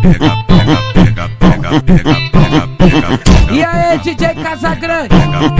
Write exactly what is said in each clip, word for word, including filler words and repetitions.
E aí, D J Casagrande?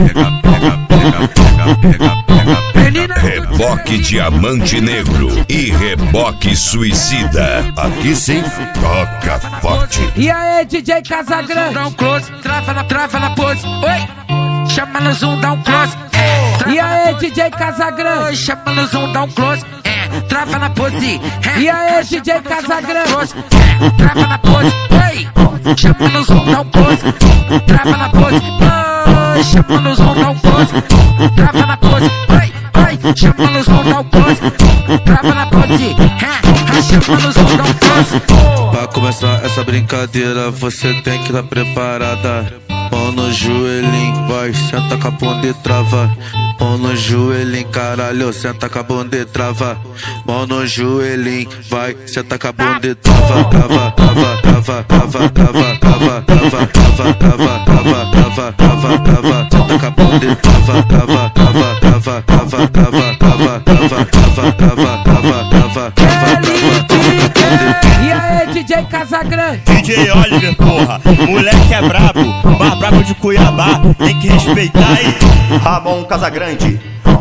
Reboque Diamante Negro e Reboque Suicida. Aqui sim, toca forte. E aí, D J Casagrande? Dá um close, trava na, trava na pose. Oi, chama no zoom, dá um close. E aí, D J Casagrande? Oi, chama no zoom, dá um close. Trava na pose. E aí, D J Casagrande? Trava na pose. Oi, chama no zoom, dá um close. Trava na pose. Oi, chama no zoom, dá um close. Trava na pose. Oi, oi, chama no zoom, dá um close. Trava na pose. Chama no zoom, dá um close. Pra começar essa brincadeira, você tem que estar preparada. Mão no joelhinho, vai, senta com a bunda e trava. Mão no joelhinho, caralho, senta com a bunda e trava. Mão no joelhinho, vai, senta com a bunda e trava. Trava, trava, trava, trava, trava, trava, trava, trava, trava, trava, trava, trava, trava, senta com a bunda e trava. Trava, trava, trava, trava, trava, trava, trava, trava, trava, trava, trava, trava, trava. E aí, D J Casagrande? D J Oliver, porra, moleque é brabo, mais brabo de Cuiabá, tem que respeitar aí. Ramon Casagrande.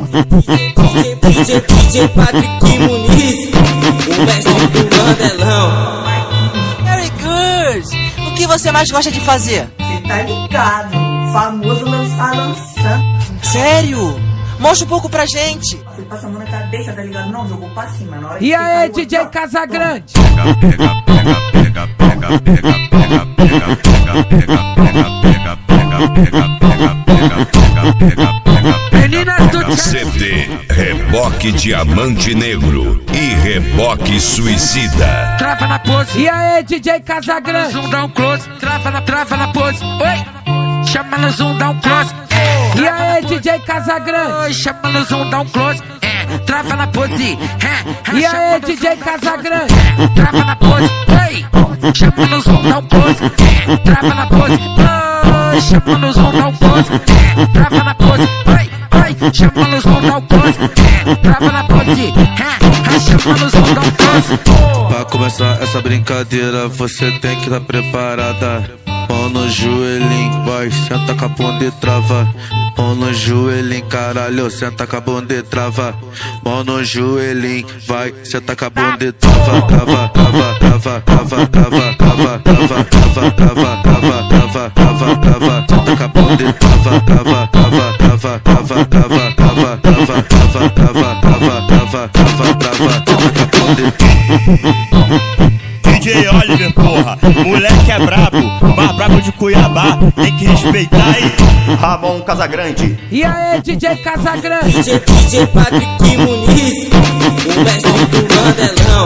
D J, D J Patrick Muniz, o mestre do Mandelão. Very good! O que você mais gosta de fazer? Cê tá ligado, famoso lançar lançando. Sério? Mostra um pouco pra gente. Você passa a mão na cabeça, tá ligado? Não, jogou pra cima. Na hora E que aí, você D J Casagrande? Pega, pega, pega, pega, pega, pega, pega, pega, pega, pega, pega, pega, pega, pega, pega, pega, pega. Meninas do C D Reboque Diamante Negro e Reboque Suicida. Trava na pose. E aí, D J Casagrande? Zoom, dá um close. Trava na, trava na pose. Oi, chama no zoom, dá um close. E aí, D J Casagrande? Oi, chama no zoom, dá um close. Trava na pose. E aí, D J Casagrande? Trava na pose. Oi, chama no zoom, dá um close. Trava na pose. Oi, chama no zoom, dá um close. Trava na pose. Oi, oi, chama no zoom, dá um close. Trava na pose. Chama no zoom, dá um close. Pra começar essa brincadeira, você tem que estar preparada. Mão no joelhinho, vai, senta com a bunda e trava. Mão no joelhinho, caralho, senta com a bunda e trava. Mão no joelhinho, vai, senta com a bunda e trava. Trava, trava, trava, trava, trava, trava, trava, trava, trava, trava, trava, trava, trava, senta com a bunda e trava. Trava, trava, trava, trava, trava, trava, trava, trava, trava, trava, trava, trava, trava, senta com a bunda e trava. D J Oliver, porra, moleque é brabo, mais brabo de Cuiabá, tem que respeitar aí. Ramon Casagrande. E aí, D J Casagrande? D J, D J Patrick Muniz, o mestre do Mandelão.